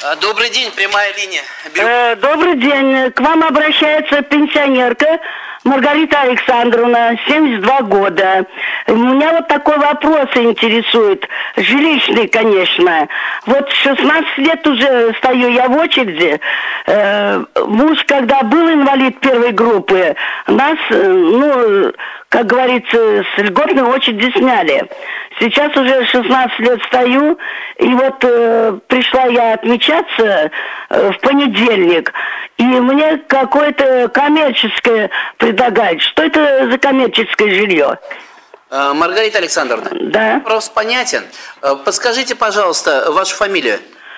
Добрый день, прямая линия. Добрый день. К вам обращается пенсионерка Маргарита Александровна, 72 года. Меня вот такой вопрос интересует. Жилищный, конечно. Вот 16 лет уже стою я в очереди. Муж, когда был инвалид первой группы, нас, как говорится, с льготной очереди сняли. Сейчас уже 16 лет стою, и вот пришла я отмечаться в понедельник, и мне какое-то коммерческое предлагают. Что это за коммерческое жилье? Маргарита Александровна, да. Вопрос понятен. Подскажите, пожалуйста, вашу фамилию.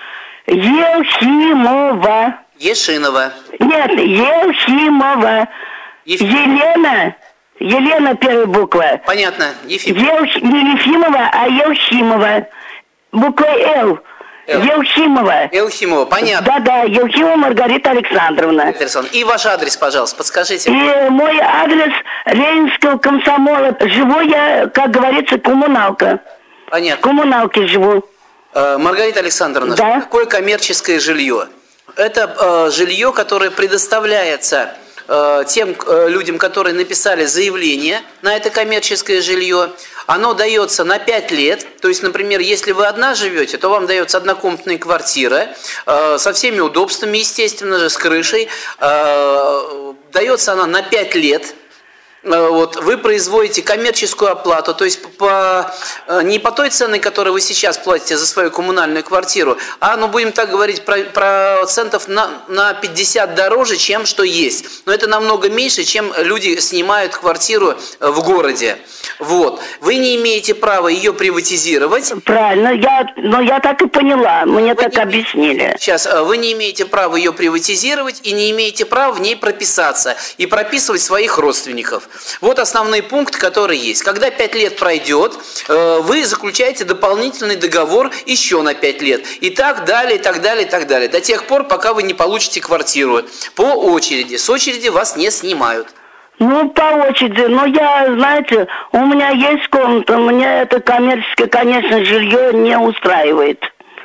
Елхимова. Ешинова. Нет, Елхимова. Елена первая буква. Понятно, Ефимова. Не Ефимова, а Елхимова. Буква Л. Елхимова. Елхимова, понятно. Да, Елхимова Маргарита Александровна. И ваш адрес, пожалуйста, подскажите. И мой адрес Ленинского комсомола. Живу я, как говорится, коммуналка. Понятно. В коммуналке живу. Маргарита Александровна, да? Что такое коммерческое жилье? Это жилье, которое предоставляется тем людям, которые написали заявление на это коммерческое жилье. Оно дается на 5 лет. То есть, например, если вы одна живете, то вам дается однокомнатная квартира со всеми удобствами, естественно же, с крышей. Дается она на 5 лет. Вот, вы производите коммерческую оплату, то есть не по той цене, которую вы сейчас платите за свою коммунальную квартиру, а, будем так говорить, процентов на 50 дороже, чем что есть. Но это намного меньше, чем люди снимают квартиру в городе. Вот. Вы не имеете права ее приватизировать. Правильно, я так и поняла, мне так объяснили. Сейчас, вы не имеете права ее приватизировать и не имеете права в ней прописаться и прописывать своих родственников. Вот основные пункты, которые есть. Когда 5 лет пройдет, вы заключаете дополнительный договор еще на 5 лет. И так далее, и так далее, и так далее. До тех пор, пока вы не получите квартиру. По очереди. С очереди вас не снимают. По очереди. Знаете, у меня есть комната, мне это коммерческое, конечно, жилье не устраивает.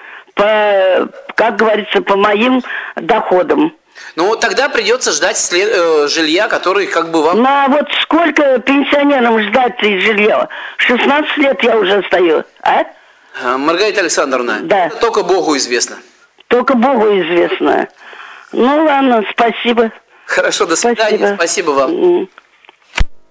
Как говорится, по моим доходам. Тогда придется ждать жилья, который вам... вот сколько пенсионерам ждать жилья? 16 лет я уже стою, а? Маргарита Александровна, да. Это только Богу известно. Только Богу известно. Ладно, спасибо. Хорошо, до свидания. Спасибо вам.